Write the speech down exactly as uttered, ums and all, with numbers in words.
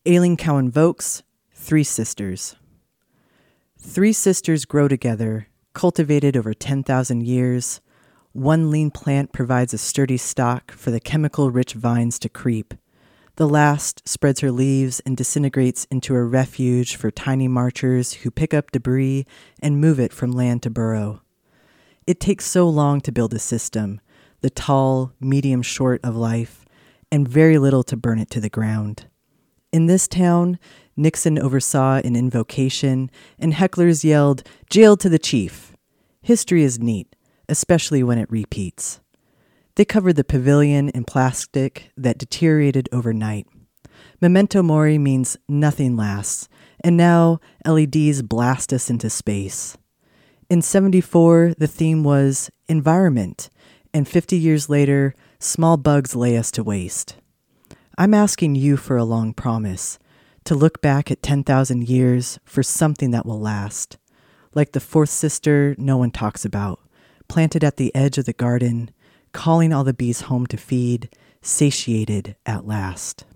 Aileen Cow invokes Three Sisters. Three sisters grow together, cultivated over ten thousand years. One lean plant provides a sturdy stock for the chemical-rich vines to creep. The last spreads her leaves and disintegrates into a refuge for tiny marchers who pick up debris and move it from land to burrow. It takes so long to build a system, the tall, medium short of life, and very little to burn it to the ground. In this town, Nixon oversaw an invocation, and hecklers yelled, "Jail to the chief." History is neat, especially when it repeats. They covered the pavilion in plastic that deteriorated overnight. Memento Mori means nothing lasts, and now L E Ds blast us into space. In seventy-four, the theme was environment, and fifty years later, small bugs lay us to waste. I'm asking you for a long promise, to look back at ten thousand years for something that will last, like the fourth sister no one talks about, planted at the edge of the garden, calling all the bees home to feed, satiated at last.